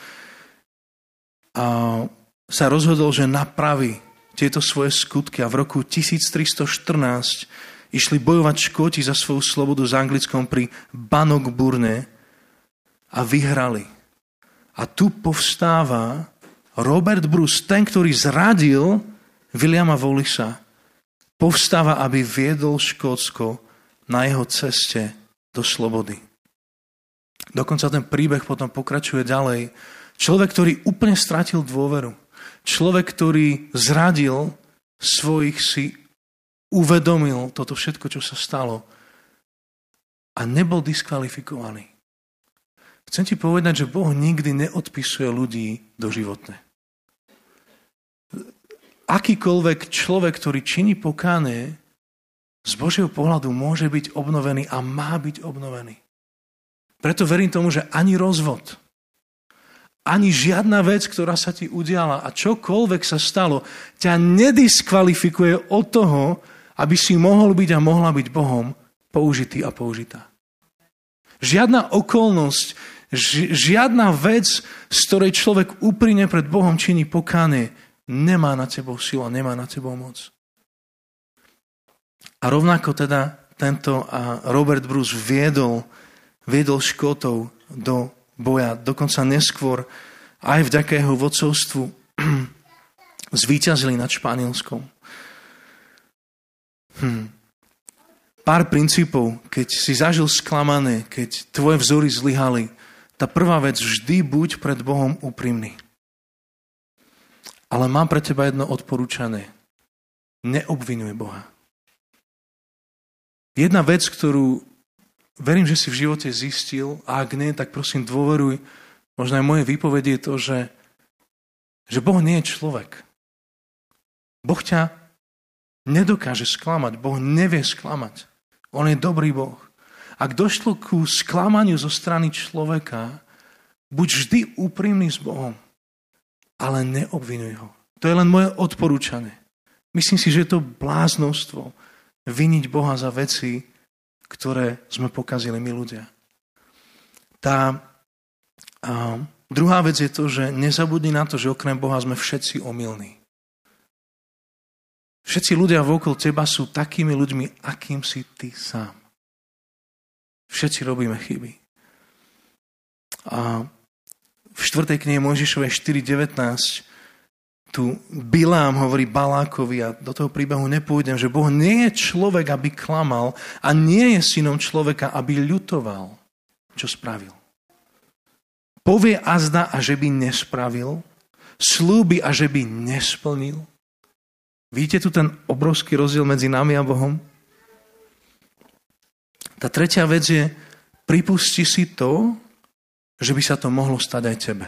sa rozhodol, že napraví tieto svoje skutky a v roku 1314 išli bojovať Škóti za svoju slobodu s Anglickom pri Bannockburne a vyhrali. A tu povstáva Robert Bruce, ten, ktorý zradil Williama Wallisa, povstáva, aby viedol Škótsko na jeho ceste do slobody. Dokonca ten príbeh potom pokračuje ďalej. Človek, ktorý úplne stratil dôveru. Človek, ktorý zradil svojich, si uvedomil toto všetko, čo sa stalo a nebol diskvalifikovaný. Chcem ti povedať, že Boh nikdy neodpisuje ľudí doživotne. Akýkoľvek človek, ktorý činí pokánie, z Božieho pohľadu môže byť obnovený a má byť obnovený. Preto verím tomu, že ani rozvod, ani žiadna vec, ktorá sa ti udiala a čokoľvek sa stalo, ťa nediskvalifikuje od toho, aby si mohol byť a mohla byť Bohom použitý a použitá. Žiadna okolnosť, žiadna vec, z ktorej človek úprimne pred Bohom činí pokánie, nemá na tebou silu a nemá na tebou moc. A rovnako teda tento Robert Bruce viedol Škótov do boja. Dokonca neskôr aj vďaka jeho vodcovstvu zvíťazili nad Španielskom. Pár princípov, keď si zažil sklamané, keď tvoje vzory zlyhali, tá prvá vec, vždy buď pred Bohom úprimný. Ale mám pre teba jedno odporúčanie. Neobvinuj Boha. Jedna vec, ktorú verím, že si v živote zistil, a ak nie, tak prosím dôveruj. Možno aj moje výpovede je to, že Boh nie je človek. Boh ťa nedokáže sklamať. Boh nevie sklamať. On je dobrý Boh. Ak došlo ku sklamaniu zo strany človeka, buď vždy úprimný s Bohom, ale neobvinuj ho. To je len moje odporúčanie. Myslím si, že je to bláznostvo viniť Boha za veci, ktoré sme pokazili my ľudia. Tá druhá vec je to, že nezabudni na to, že okrem Boha sme všetci omylní. Všetci ľudia vokolo teba sú takými ľuďmi, akým si ty sám. Všetci robíme chyby. A v 4. knihe Mojžišovej 4.19 tu Bilám hovorí Balákovi, a do toho príbehu nepôjdem, že Boh nie je človek, aby klamal, a nie je synom človeka, aby ľutoval, čo spravil. Povie azda, a že by nespravil, slúbi, a že by nesplnil. Vidíte tu ten obrovský rozdiel medzi nami a Bohom? Tá tretia vec je, pripusti si to, že by sa to mohlo stať aj tebe.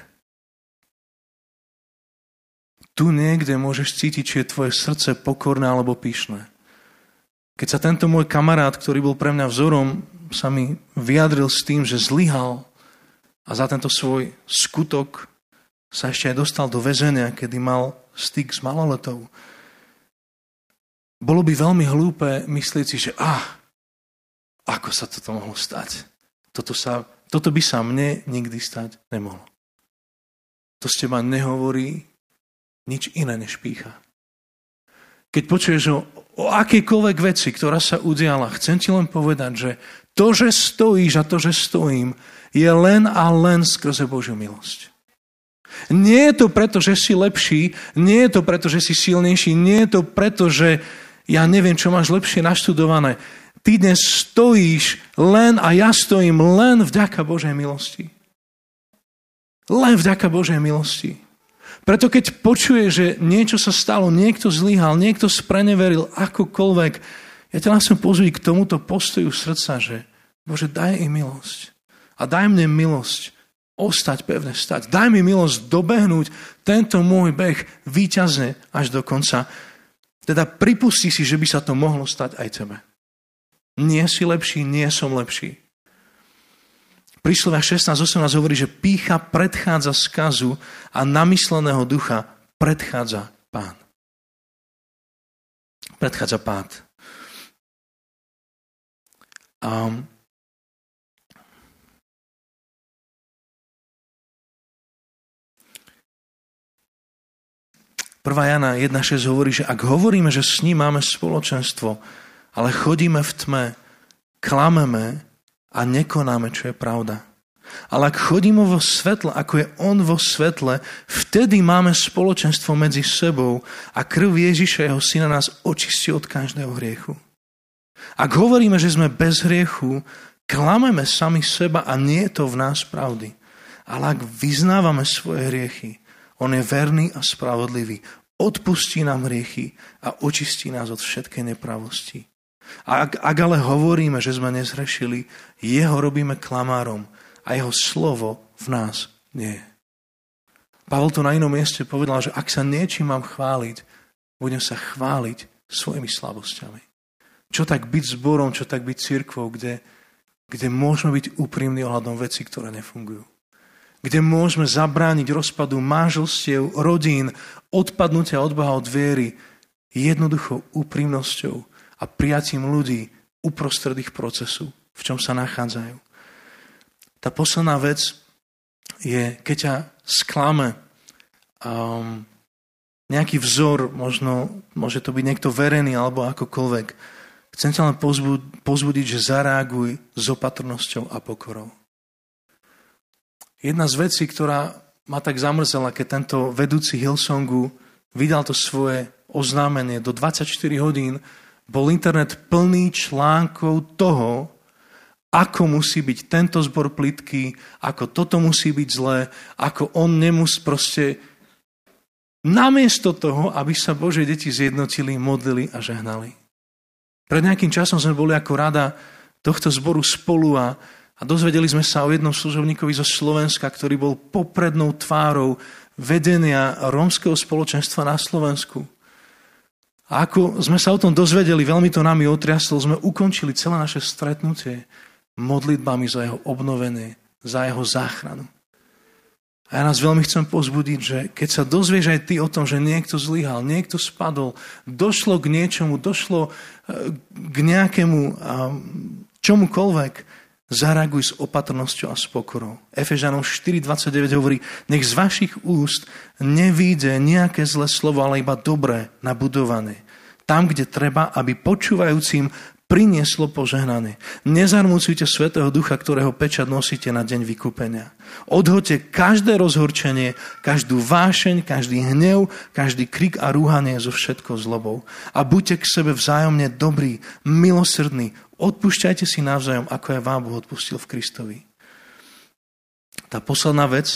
Tu niekde môžeš cítiť, či je tvoje srdce pokorné alebo pyšné. Keď sa tento môj kamarát, ktorý bol pre mňa vzorom, sa mi vyjadril s tým, že zlyhal a za tento svoj skutok sa ešte aj dostal do väzenia, kedy mal styk s maloletou. Bolo by veľmi hlúpe myslieť si, že a ako sa toto mohlo stať? Toto by sa mne nikdy stať nemohlo. To z teba nehovorí nič iné než pýcha. Keď počuješ o akejkoľvek veci, ktorá sa udiala, chcem ti len povedať, že to, že stojíš a to, že stojím, je len a len skrze Božiu milosť. Nie je to preto, že si lepší, nie je to preto, že si silnejší, nie je to preto, že ja neviem, čo máš lepšie naštudované. Ty dnes stojíš len a ja stojím len vďaka Božej milosti. Len vďaka Božej milosti. Preto keď počuješ, že niečo sa stalo, niekto zlyhal, niekto spreneveril, akokoľvek, ja ťa chcem pozvať k tomuto postoju srdca, že Bože, daj im milosť. A daj mne milosť ostať pevne stať. Daj mi milosť dobehnúť tento môj beh víťazne až do konca. Teda pripusti si, že by sa to mohlo stať aj tebe. Nie si lepší, nie som lepší. Príslovia 16:18 hovorí, že pýcha predchádza skazu a namysleného ducha predchádza pán. Predchádza pád. Prvá Jana 1:6 hovorí, že ak hovoríme, že s ním máme spoločenstvo, ale chodíme v tme, klameme a nekonáme, čo je pravda. Ale ak chodíme vo svetle, ako je on vo svetle, vtedy máme spoločenstvo medzi sebou a krv Ježiša, jeho syna, nás očistí od každého hriechu. Ak hovoríme, že sme bez hriechu, klameme sami seba a nie je to v nás pravdy. Ale ak vyznávame svoje hriechy, on je verný a spravodlivý. Odpustí nám hriechy a očistí nás od všetkej nepravosti. A ak ale hovoríme, že sme nezhrešili, jeho robíme klamárom a jeho slovo v nás nie je. Pavol to na inom mieste povedal, že ak sa niečím mám chváliť, budem sa chváliť svojimi slabosťami. Čo tak byť zborom, čo tak byť cirkvou, kde môžeme byť úprimní ohľadom vecí, ktoré nefungujú. Kde môžeme zabrániť rozpadu manželstiev, rodín, odpadnutia od Boha, od viery, jednoduchou úprimnosťou a prijatím ľudí uprostred ich procesu, v čom sa nachádzajú. Tá posledná vec je, keď ťa sklame nejaký vzor, možno môže to byť niekto verejný alebo akokoľvek. Chcem ťa len pozbudiť, že zareaguj s opatrnosťou a pokorou. Jedna z vecí, ktorá ma tak zamrzela, keď tento vedúci Hillsongu vydal to svoje oznámenie, do 24 hodín bol internet plný článkov toho, ako musí byť tento zbor plytký, ako toto musí byť zlé, ako on nemusí proste namiesto toho, aby sa Božie deti zjednotili, modlili a žehnali. Pred nejakým časom sme boli ako rada tohto zboru spolu a dozvedeli sme sa o jednom služobníkovi zo Slovenska, ktorý bol poprednou tvárou vedenia rómskeho spoločenstva na Slovensku. A ako sme sa o tom dozvedeli, veľmi to nami otriaslo, sme ukončili celé naše stretnutie modlitbami za jeho obnovenie, za jeho záchranu. A ja nás veľmi chcem pozbudiť, že keď sa dozvieš aj ty o tom, že niekto zlyhal, niekto spadol, došlo k niečomu, došlo k nejakému čomukoľvek, zareaguj s opatrnosťou a s pokorou. Efežanom 4:29 hovorí, nech z vašich úst nevíde nejaké zlé slovo, ale iba dobré, nabudované. Tam, kde treba, aby počúvajúcim prinieslo požehnanie. Nezarmúcujte Svätého Ducha, ktorého pečať nosíte na deň vykúpenia. Odhoďte každé rozhorčenie, každú vášeň, každý hnev, každý krik a rúhanie so všetkou zlobou. A buďte k sebe vzájomne dobrí, milosrdní, odpúšťajte si navzájom, ako aj vám Boh odpustil v Kristovi. Tá posledná vec,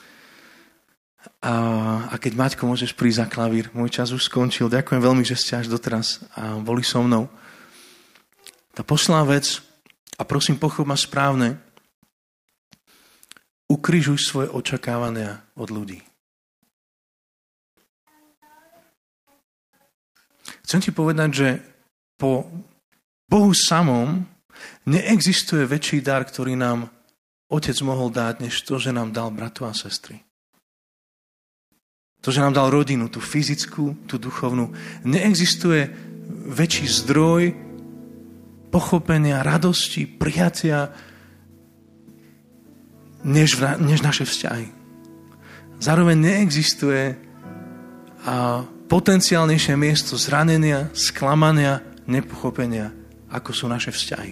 a keď Maťko, môžeš prísť za klavír, môj čas už skončil, ďakujem veľmi, že ste až doteraz boli so mnou. Tá posledná vec, a prosím, pochop ma správne, ukrižuj svoje očakávania od ľudí. Chcem ti povedať, že po Bohu samom neexistuje väčší dar, ktorý nám Otec mohol dať, než to, že nám dal bratov a sestry. To, že nám dal rodinu, tú fyzickú, tú duchovnú. Neexistuje väčší zdroj pochopenia, radosti, prijatia, než naše vzťahy. Zároveň neexistuje potenciálnejšie miesto zranenia, sklamania, nepochopenia, ako sú naše vzťahy.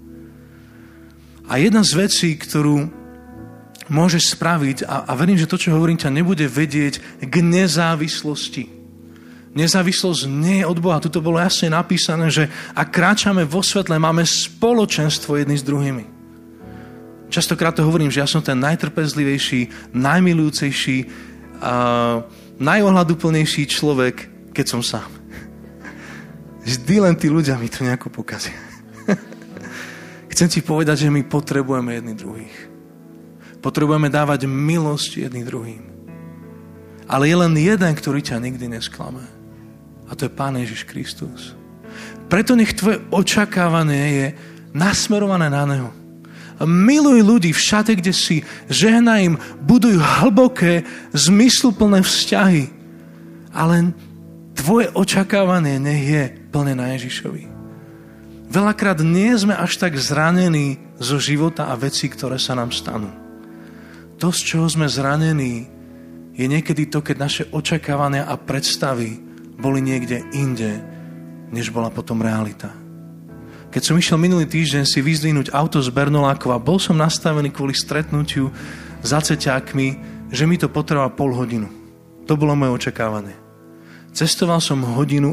A jedna z vecí, ktorú môžeš spraviť, a verím, že to, čo hovorím, ťa nebude vedieť k nezávislosti. Nezávislosť nie je od Boha. Tuto bolo jasne napísané, že ak kráčame vo svetle, máme spoločenstvo jedni s druhými. Častokrát to hovorím, že ja som ten najtrpezlivejší, najmilujúcejší, najohľaduplnejší človek, keď som sám. Vždy len tí ľudia mi to nejako pokazia. Chcem ti povedať, že my potrebujeme jedni druhých. Potrebujeme dávať milosť jedni druhým. Ale je len jeden, ktorý ťa nikdy nesklame. A to je Pán Ježiš Kristus. Preto nech tvoje očakávanie je nasmerované na Neho. Miluj ľudí všade, kde si. Žehnaj im, buduj hlboké, zmysluplné vzťahy. Ale tvoje očakávanie nech je plné na Ježišovi. Veľakrát nie sme až tak zranení zo života a vecí, ktoré sa nám stanú. To, z čoho sme zranení, je niekedy to, keď naše očakávania a predstavy boli niekde inde, než bola potom realita. Keď som išiel minulý týždeň si vyzdvihnúť auto z Bernolákova, bol som nastavený kvôli stretnutiu s aceťákmi, že mi to potrvá pol hodinu. To bolo moje očakávanie. Cestoval som 1.25 hodiny.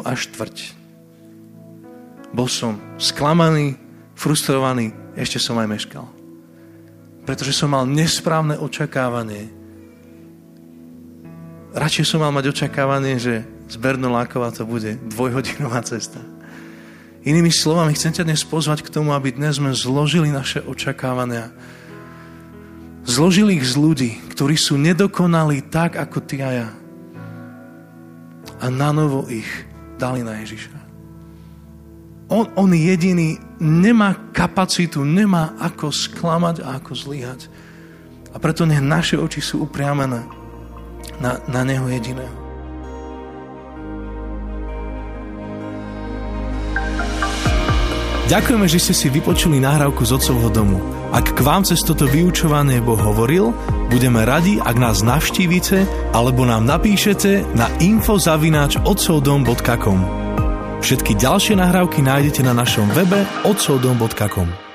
Bol som sklamaný, frustrovaný, ešte som aj meškal. Pretože som mal nesprávne očakávanie. Radšej som mal mať očakávanie, že z Bernolákova to bude 2-hodinová cesta. Inými slovami, chcem ťa dnes pozvať k tomu, aby dnes sme zložili naše očakávania. Zložili ich z ľudí, ktorí sú nedokonalí tak, ako ty a ja. A nanovo ich dali na Ježiša. On jediný nemá kapacitu, nemá ako sklamať a ako zlyhať. A preto nech naše oči sú upriamené na Neho jediného. Ďakujeme, že ste si vypočuli nahrávku z Otcovho domu. Ak k vám cez toto vyučovanie Boh hovoril, budeme radi, ak nás navštívite alebo nám napíšete na info@otcovdom.com. Všetky ďalšie nahrávky nájdete na našom webe otcovdom.com.